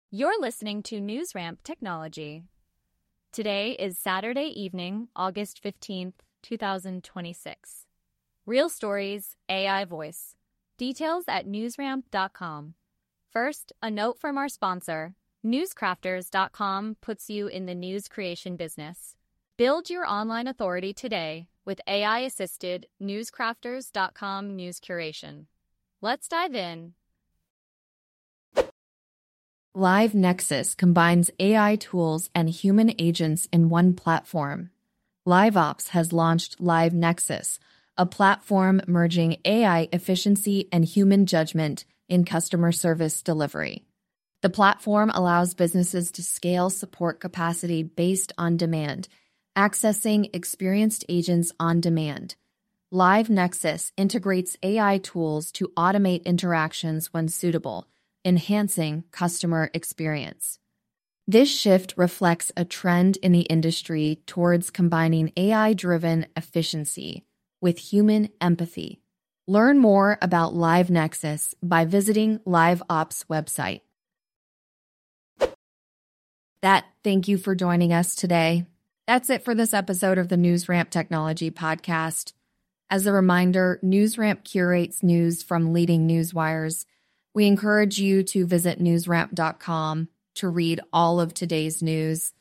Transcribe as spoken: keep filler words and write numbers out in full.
You're listening to NewsRamp Technology. Today is Saturday evening, August fifteenth, twenty twenty-six. Real stories, A I voice. Details at newsramp dot com. First, a note from our sponsor. newscrafters dot com puts you in the news creation business. Build your online authority today with A I-assisted newscrafters dot com news curation. Let's dive in. LiveNexus combines A I tools and human agents in one platform. LiveOps has launched LiveNexus, a platform merging A I efficiency and human judgment in customer service delivery. The platform allows businesses to scale support capacity based on demand, accessing experienced agents on demand. LiveNexus integrates A I tools to automate interactions when suitable, enhancing customer experience. This shift reflects a trend in the industry towards combining A I-driven efficiency with human empathy. Learn more about LiveNexus by visiting LiveOps' website. That, thank you for joining us today. That's it for this episode of the NewsRamp Technology Podcast. As a reminder, NewsRamp curates news from leading news wires. We encourage you to visit newsramp dot com to read all of today's news.